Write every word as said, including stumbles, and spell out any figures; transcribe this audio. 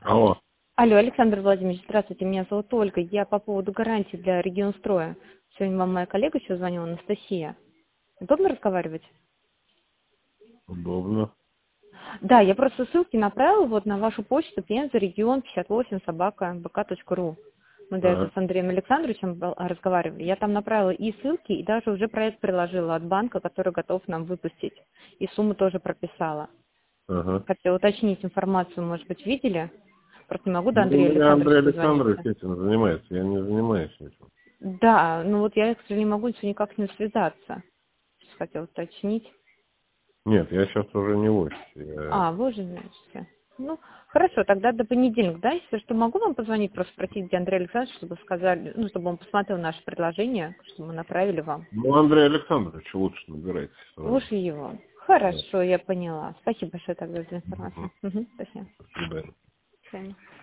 Алло. Алло, Александр Владимирович, здравствуйте, меня зовут Ольга. Я по поводу гарантии для Регионстроя. Сегодня вам моя коллега еще звонила, Анастасия. Удобно разговаривать? Удобно. Да, я просто ссылки направила вот на вашу почту пенза регион пятьдесят восемь собака бк точка ру. Мы до этого Ага. с Андреем Александровичем был- разговаривали. Я там направила и ссылки, и даже уже проект приложила от банка, который готов нам выпустить. И сумму тоже прописала. Ага. Хотела уточнить информацию, может быть, видели? Просто не могу до Ну, у Андрея меня Андрей Александровича Александрович дозвониться. этим занимается. Я не занимаюсь этим. Да, ну вот я, к сожалению, не могу все никак с ним связаться. Сейчас хотела уточнить. Нет, я сейчас уже не в офисе. Я... А, вы уже знаете. Ну, хорошо, тогда до понедельника, да? Если что, могу вам позвонить, просто спросить, где Андрей Александрович, чтобы сказали, ну, чтобы он посмотрел наше предложение, чтобы мы направили вам. Ну, Андрей Александрович лучше набирайте сразу. Лучше его. Да. Хорошо, я поняла. Спасибо большое тогда за информацию. Мгм. Угу, спасибо. До свидания. До свидания.